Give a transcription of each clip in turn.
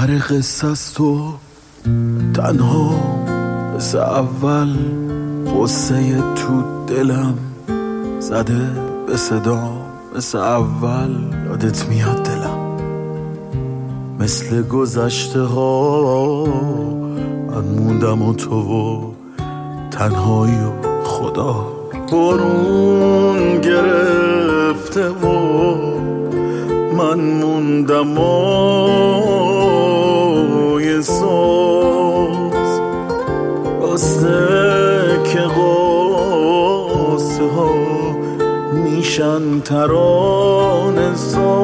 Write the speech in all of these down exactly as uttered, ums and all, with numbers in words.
آخر قصه است و تنها مثل اول قصه تو دلم زده به صدا مثل اول یادت میاد دلم مثل گذشته ها من موندم و تو و تنهایی و خدا برون گرفته و من موندم و یه ساز راسته که قاسه ها میشن ترانه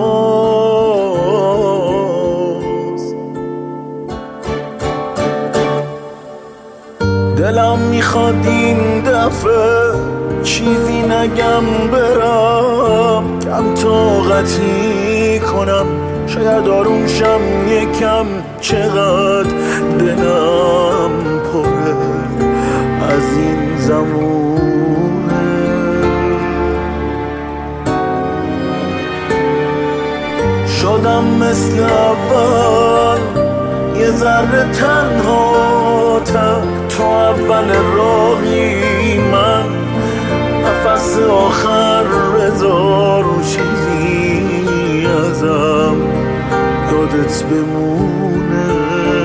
ساز دلم میخواد این دفعه چیزی نگم برم کم طاقتی کنم شاید آروم شم یکم چقدر دلم پره از این زمونه شدم مثل اول یه ذره تنها تر تو اول راهی من نفس آخر بذار و چیزی ازم یادت بمونه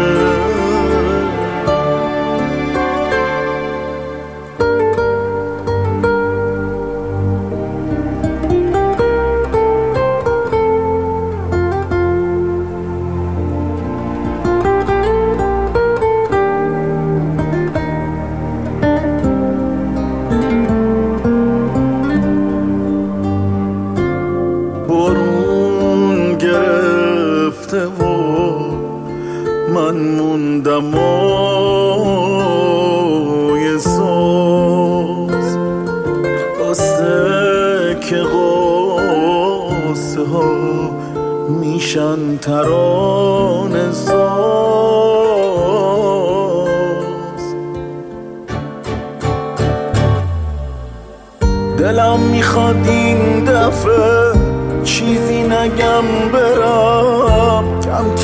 برون گرفته و من موندم و یه ساز راسته که قاسه ها میشن ترانه ساز دلم میخواد این دفعه چیزی نگم برم کم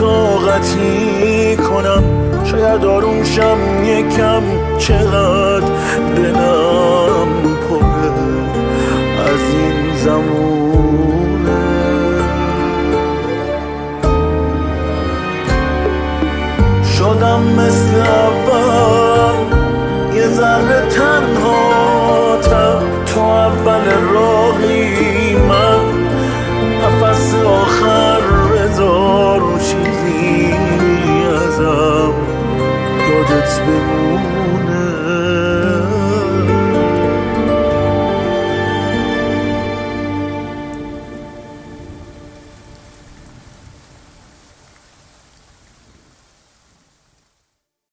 طاقتی کنم شاید آروم شم یکم چقدر دلم